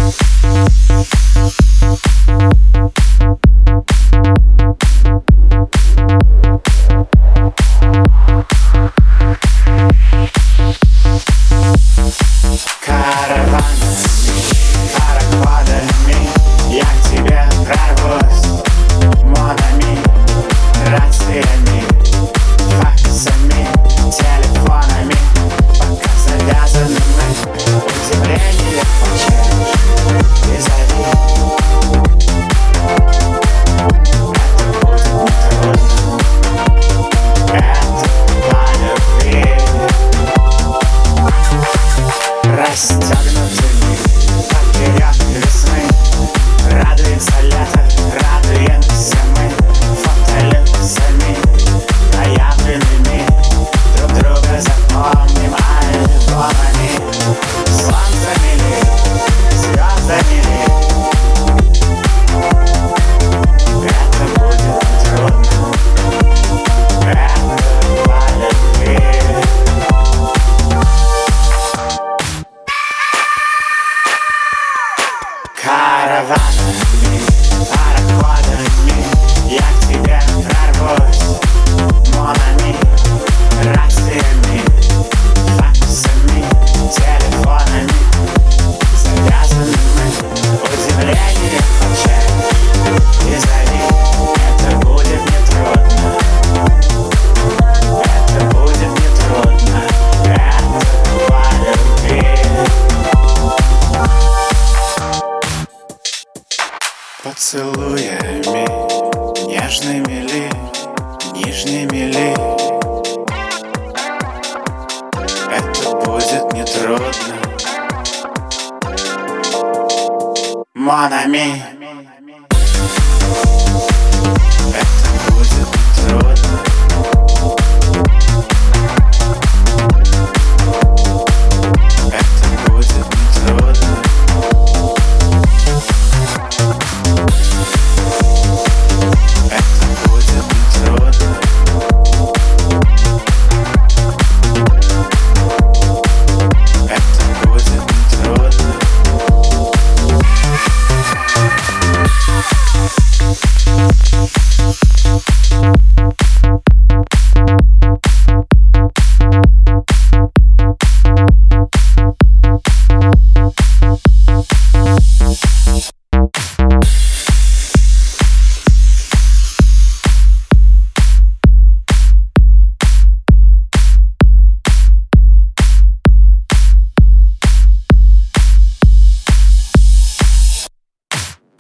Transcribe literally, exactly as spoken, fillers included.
Караванами, пароходами я к тебе прорвусь. Монами, рациями, факсами, телефонами, завязанными. Удивление получай и зови. Это будет нетрудно. Это будет нетрудно. Это по любви. Поцелуями нежными ли, нижними ли, это будет нетрудно. Mon ami.